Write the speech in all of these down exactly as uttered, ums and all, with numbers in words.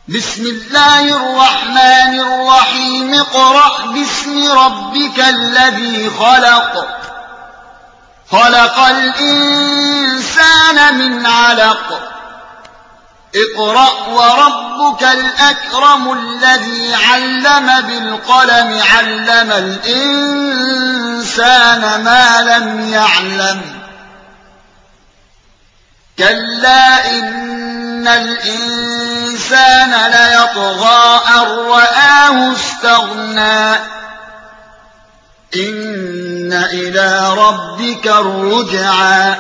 بسم الله الرحمن الرحيم اقرأ باسم ربك الذي خلق خلق الإنسان من علق اقرأ وربك الأكرم الذي علم بالقلم علم الإنسان ما لم يعلم كلا إن الإنسان ليطغى أن رآه استغنى إن إلى ربك الرجعى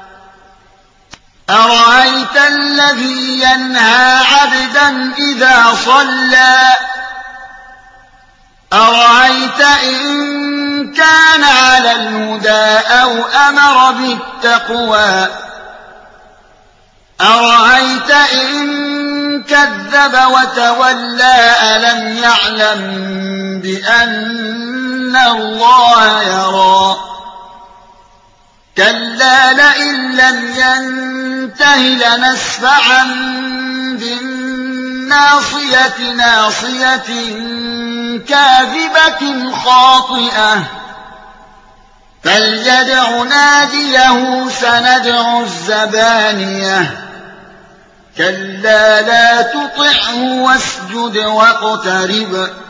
أرأيت الذي ينهى عبدا إذا صلى أرأيت إن كان على الهدى أو أمر بالتقوى أرأيت إن كذب وتولى ألم يعلم بأن الله يرى كلا لئن لم ينته لنسفعا بالناصية ناصية كاذبة خاطئة فليدع ناديه سندع الزبانية كلا لا تطعه واسجد واقترب